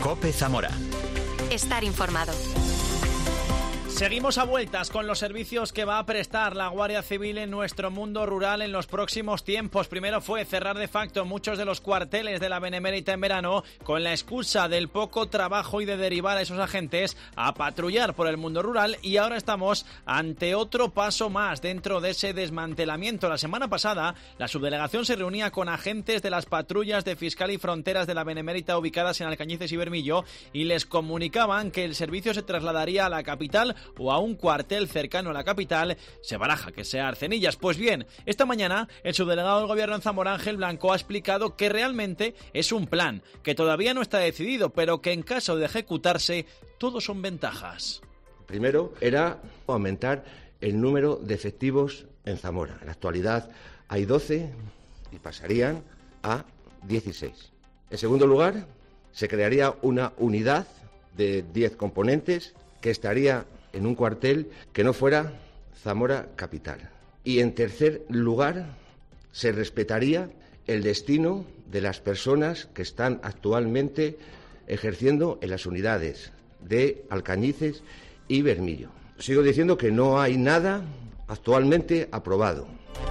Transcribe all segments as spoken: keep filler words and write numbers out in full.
COPE Zamora. Estar informado. Seguimos a vueltas con los servicios que va a prestar la Guardia Civil en nuestro mundo rural en los próximos tiempos. Primero fue cerrar de facto muchos de los cuarteles de la Benemérita en verano con la excusa del poco trabajo y de derivar a esos agentes a patrullar por el mundo rural, y ahora estamos ante otro paso más dentro de ese desmantelamiento. La semana pasada la subdelegación se reunía con agentes de las patrullas de Fiscal y Fronteras de la Benemérita ubicadas en Alcañices y Bermillo y les comunicaban que el servicio se trasladaría a la capital o a un cuartel cercano a la capital. Se baraja que sea Arcenillas. Pues bien, esta mañana el subdelegado del Gobierno en Zamora, Ángel Blanco, ha explicado que realmente es un plan, que todavía no está decidido, pero que en caso de ejecutarse, todo son ventajas. Primero era aumentar el número de efectivos en Zamora. En la actualidad hay doce y pasarían a dieciséis. En segundo lugar, se crearía una unidad de diez componentes que estaría en un cuartel que no fuera Zamora capital. Y en tercer lugar, se respetaría el destino de las personas que están actualmente ejerciendo en las unidades de Alcañices y Bermillo. Sigo diciendo que no hay nada actualmente aprobado.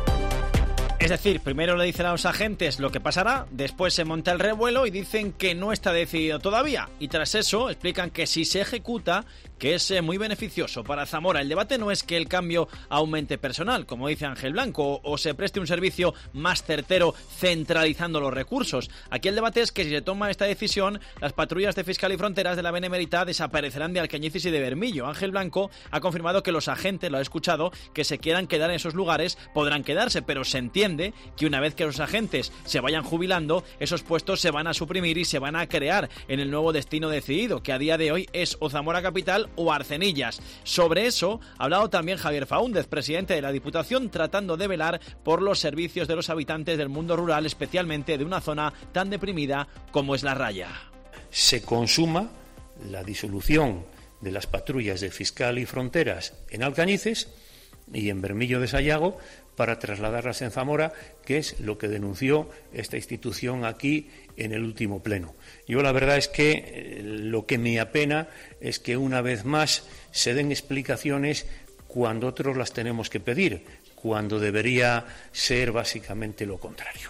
Es decir, primero le dicen a los agentes lo que pasará, después se monta el revuelo y dicen que no está decidido todavía. Y tras eso explican que si se ejecuta, que es muy beneficioso para Zamora. El debate no es que el cambio aumente personal, como dice Ángel Blanco, o se preste un servicio más certero centralizando los recursos. Aquí el debate es que si se toma esta decisión, las patrullas de Fiscal y Fronteras de la Benemérita desaparecerán de Alcañices y de Bermillo. Ángel Blanco ha confirmado que los agentes, lo he escuchado, que se quieran quedar en esos lugares podrán quedarse, pero se entiende que una vez que los agentes se vayan jubilando, esos puestos se van a suprimir y se van a crear en el nuevo destino decidido, que a día de hoy es o Zamora capital o Arcenillas. Sobre eso ha hablado también Javier Faúndez, presidente de la Diputación, tratando de velar por los servicios de los habitantes del mundo rural, especialmente de una zona tan deprimida como es La Raya. Se consuma la disolución de las patrullas de Fiscal y Fronteras en Alcañices y en Bermillo de Sayago para trasladarlas en Zamora, que es lo que denunció esta institución aquí en el último pleno. Yo la verdad es que eh, lo que me apena es que una vez más se den explicaciones cuando otros las tenemos que pedir, cuando debería ser básicamente lo contrario.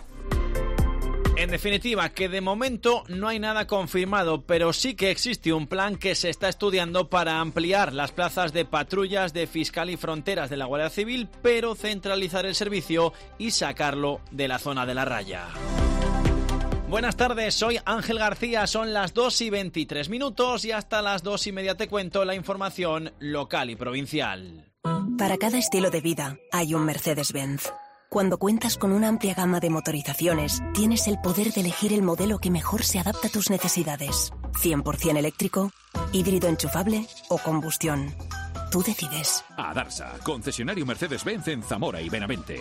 En definitiva, que de momento no hay nada confirmado, pero sí que existe un plan que se está estudiando para ampliar las plazas de patrullas de Fiscal y Fronteras de la Guardia Civil, pero centralizar el servicio y sacarlo de la zona de La Raya. Buenas tardes, soy Ángel García, son las dos y veintitrés minutos y hasta las dos y media te cuento la información local y provincial. Para cada estilo de vida hay un Mercedes-Benz. Cuando cuentas con una amplia gama de motorizaciones, tienes el poder de elegir el modelo que mejor se adapta a tus necesidades. cien por ciento eléctrico, híbrido enchufable o combustión. Tú decides. Adarsa, concesionario Mercedes-Benz en Zamora y Benavente.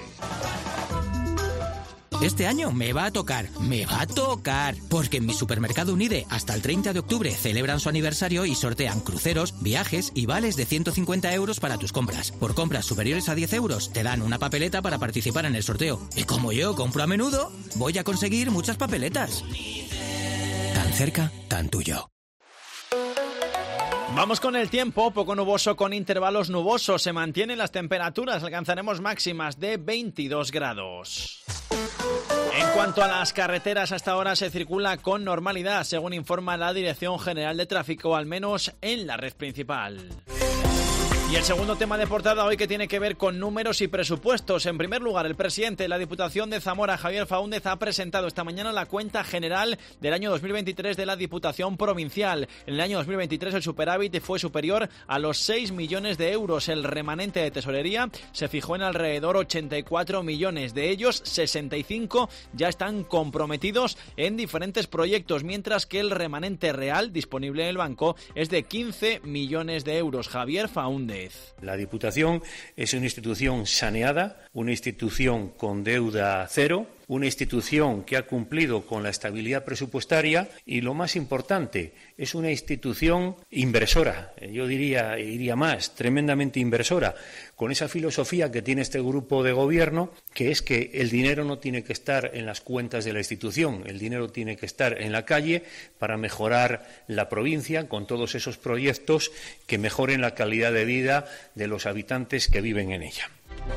Este año me va a tocar, me va a tocar, porque en mi supermercado Unide hasta el treinta de octubre celebran su aniversario y sortean cruceros, viajes y vales de ciento cincuenta euros para tus compras. Por compras superiores a diez euros te dan una papeleta para participar en el sorteo. Y como yo compro a menudo, voy a conseguir muchas papeletas. Tan cerca, tan tuyo. Vamos con el tiempo, poco nuboso con intervalos nubosos. Se mantienen las temperaturas, alcanzaremos máximas de veintidós grados. En cuanto a las carreteras, hasta ahora se circula con normalidad, según informa la Dirección General de Tráfico, al menos en la red principal. Y el segundo tema de portada hoy, que tiene que ver con números y presupuestos. En primer lugar, el presidente de la Diputación de Zamora, Javier Faúndez, ha presentado esta mañana la cuenta general del año dos mil veintitrés de la Diputación Provincial. En el año dos mil veintitrés el superávit fue superior a los seis millones de euros. El remanente de tesorería se fijó en alrededor ochenta y cuatro millones. De ellos, sesenta y cinco ya están comprometidos en diferentes proyectos, mientras que el remanente real disponible en el banco es de quince millones de euros. Javier Faúndez. La Diputación es una institución saneada, una institución con deuda cero, una institución que ha cumplido con la estabilidad presupuestaria y, lo más importante, es una institución inversora, yo diría, iría más, tremendamente inversora, con esa filosofía que tiene este grupo de gobierno, que es que el dinero no tiene que estar en las cuentas de la institución, el dinero tiene que estar en la calle para mejorar la provincia con todos esos proyectos que mejoren la calidad de vida de los habitantes que viven en ella.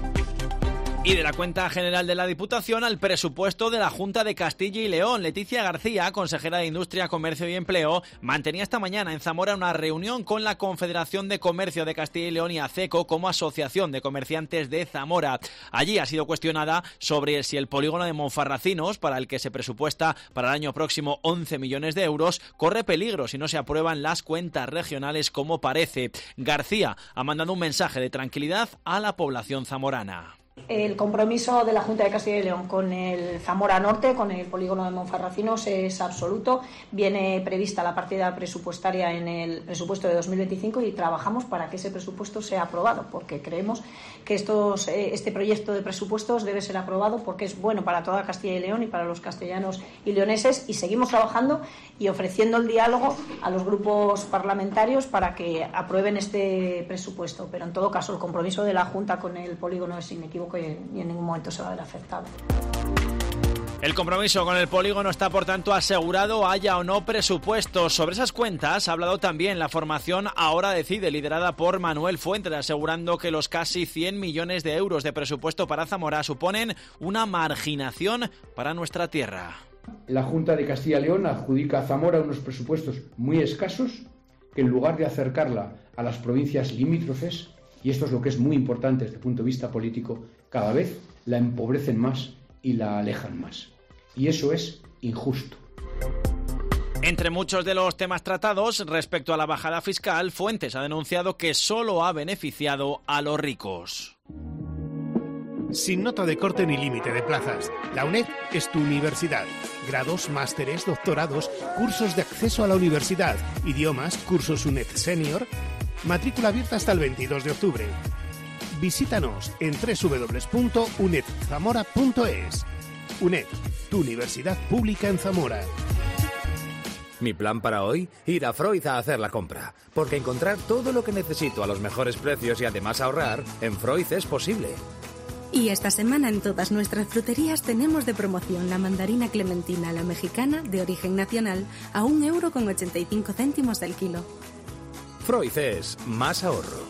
Y de la cuenta general de la Diputación al presupuesto de la Junta de Castilla y León. Leticia García, consejera de Industria, Comercio y Empleo, mantenía esta mañana en Zamora una reunión con la Confederación de Comercio de Castilla y León y ACECO como Asociación de Comerciantes de Zamora. Allí ha sido cuestionada sobre si el polígono de Monfarracinos, para el que se presupuesta para el año próximo once millones de euros, corre peligro si no se aprueban las cuentas regionales como parece. García ha mandado un mensaje de tranquilidad a la población zamorana. El compromiso de la Junta de Castilla y León con el Zamora Norte, con el polígono de Monfarracinos, es absoluto. Viene prevista la partida presupuestaria en el presupuesto de dos mil veinticinco y trabajamos para que ese presupuesto sea aprobado, porque creemos que estos, este proyecto de presupuestos debe ser aprobado porque es bueno para toda Castilla y León y para los castellanos y leoneses, y seguimos trabajando y ofreciendo el diálogo a los grupos parlamentarios para que aprueben este presupuesto. Pero en todo caso el compromiso de la Junta con el polígono es inequívoco y en ningún momento se va a ver afectado. El compromiso con el polígono está, por tanto, asegurado, haya o no presupuestos. Sobre esas cuentas ha hablado también la formación Ahora Decide, liderada por Manuel Fuentes, asegurando que los casi cien millones de euros de presupuesto para Zamora suponen una marginación para nuestra tierra. La Junta de Castilla y León adjudica a Zamora unos presupuestos muy escasos que, en lugar de acercarla a las provincias limítrofes, y esto es lo que es muy importante desde el punto de vista político, cada vez la empobrecen más y la alejan más. Y eso es injusto. Entre muchos de los temas tratados respecto a la bajada fiscal, Fuentes ha denunciado que solo ha beneficiado a los ricos. Sin nota de corte ni límite de plazas, la UNED es tu universidad. Grados, másteres, doctorados, cursos de acceso a la universidad, idiomas, cursos UNED Senior. Matrícula abierta hasta el veintidós de octubre. Visítanos en doble u doble u doble u punto uned zamora punto es. UNED, tu universidad pública en Zamora. Mi plan para hoy, ir a Freud a hacer la compra, porque encontrar todo lo que necesito a los mejores precios y además ahorrar, en Freud es posible. Y esta semana en todas nuestras fruterías tenemos de promoción la mandarina clementina, la mexicana, de origen nacional, a un euro con ochenta y cinco céntimos del kilo. Freud es más ahorro.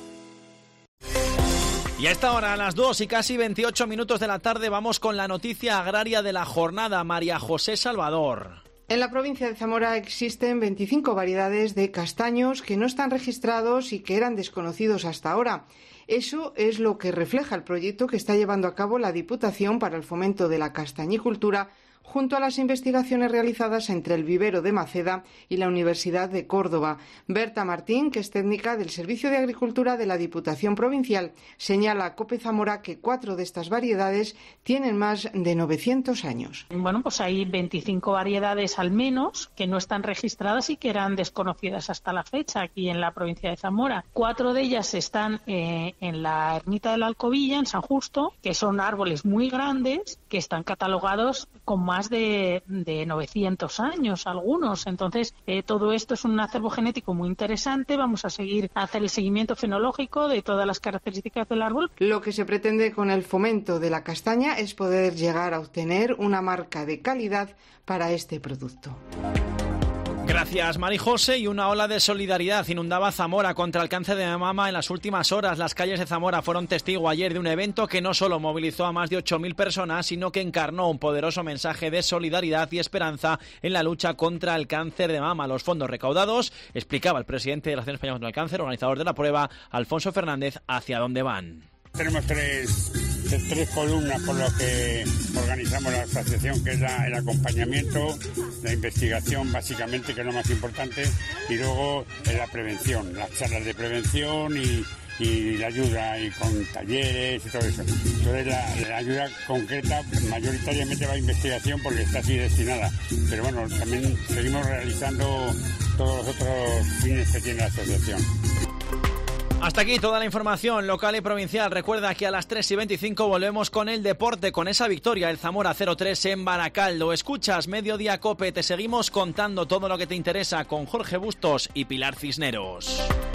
Y a esta hora, a las dos y casi veintiocho minutos de la tarde, vamos con la noticia agraria de la jornada. María José Salvador. En la provincia de Zamora existen veinticinco variedades de castaños que no están registrados y que eran desconocidos hasta ahora. Eso es lo que refleja el proyecto que está llevando a cabo la Diputación para el fomento de la castañicultura, junto a las investigaciones realizadas entre el vivero de Maceda y la Universidad de Córdoba. Berta Martín, que es técnica del Servicio de Agricultura de la Diputación Provincial, señala a COPE Zamora que cuatro de estas variedades tienen más de novecientos años. Bueno, pues hay veinticinco variedades al menos que no están registradas y que eran desconocidas hasta la fecha aquí en la provincia de Zamora. Cuatro de ellas están eh, en la ermita de la Alcobilla, en San Justo, que son árboles muy grandes que están catalogados con más más de, de novecientos años algunos. Entonces, eh, todo esto es un acervo genético muy interesante. Vamos a seguir a hacer el seguimiento fenológico de todas las características del árbol. Lo que se pretende con el fomento de la castaña es poder llegar a obtener una marca de calidad para este producto. Gracias, Mari José. Y una ola de solidaridad inundaba Zamora contra el cáncer de mama en las últimas horas. Las calles de Zamora fueron testigo ayer de un evento que no solo movilizó a más de ocho mil personas, sino que encarnó un poderoso mensaje de solidaridad y esperanza en la lucha contra el cáncer de mama. Los fondos recaudados, explicaba el presidente de la Asociación Española contra el Cáncer, organizador de la prueba, Alfonso Fernández, hacia dónde van. Tenemos tres, tres columnas por las que organizamos la asociación, que es la, el acompañamiento, la investigación básicamente, que es lo más importante, y luego la prevención, las charlas de prevención y, y la ayuda, y con talleres y todo eso. Entonces la, la ayuda concreta mayoritariamente va a investigación porque está así destinada, pero bueno, también seguimos realizando todos los otros fines que tiene la asociación. Hasta aquí toda la información local y provincial. Recuerda que a las tres y veinticinco volvemos con el deporte, con esa victoria, el Zamora cero tres en Baracaldo. Escuchas Mediodía Cope, te seguimos contando todo lo que te interesa con Jorge Bustos y Pilar Cisneros.